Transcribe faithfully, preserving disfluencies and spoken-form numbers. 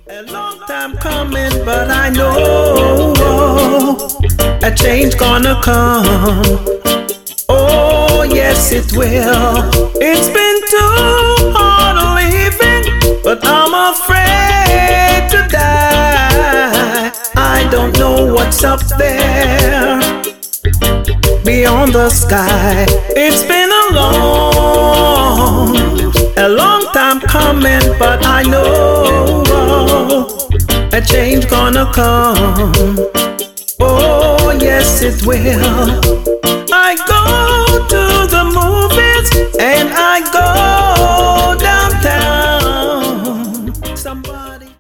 A long time coming, but I know a change gonna come. Oh, yes, it will. It's been too hard living, but I'm afraid to die. I don't know what's up there beyond the sky. It's been a long, a long time coming, but I know a change gonna come. Oh, yes, it will.